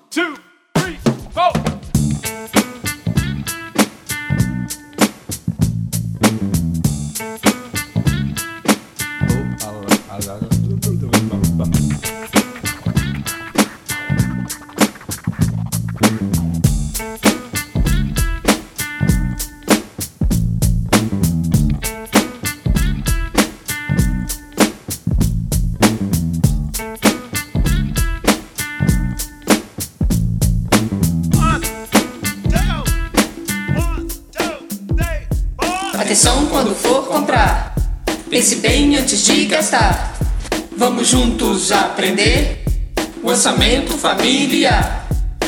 two, three, four. Atenção quando for comprar, pense bem antes de gastar. Vamos juntos aprender o orçamento familiar.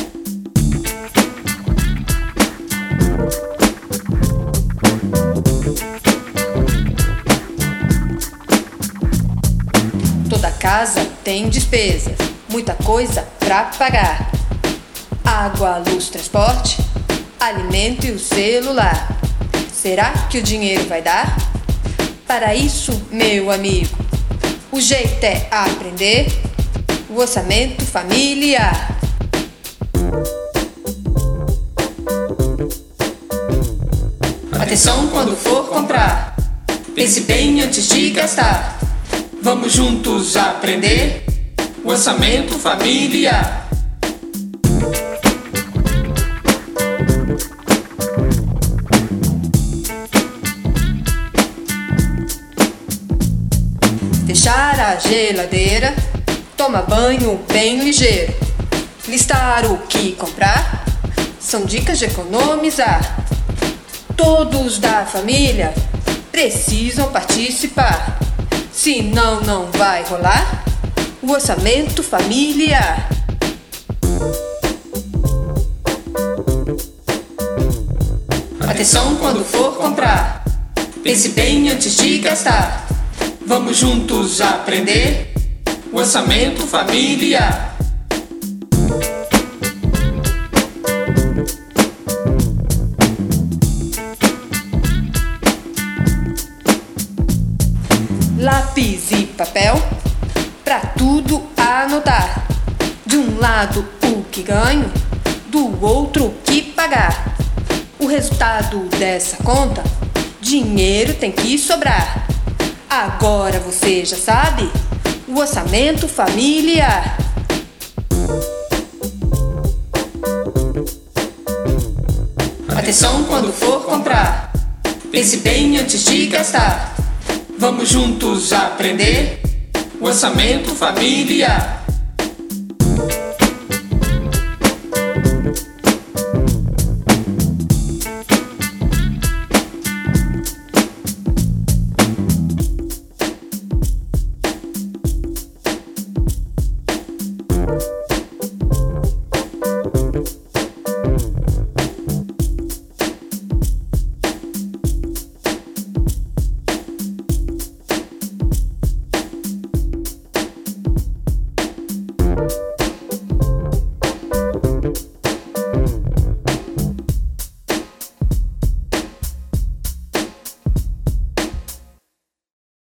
Toda casa tem despesa, muita coisa pra pagar: água, luz, transporte, alimento e o celular. Será que o dinheiro vai dar? Para isso, meu amigo, o jeito é aprender o orçamento familiar. Atenção quando for comprar, pense bem antes de gastar. Vamos juntos aprender o orçamento familiar. Fechar a geladeira, toma banho bem ligeiro. Listar o que comprar, são dicas de economizar. Todos da família precisam participar, senão não vai rolar o orçamento familiar. Atenção quando for comprar, pense bem antes de gastar. Vamos juntos aprender o orçamento familiar. Lápis e papel, pra tudo anotar. De um lado o que ganho, do outro o que pagar. O resultado dessa conta, dinheiro tem que sobrar. Agora você já sabe o orçamento familiar. Atenção quando for comprar, pense bem antes de gastar. Vamos juntos aprender o orçamento familiar.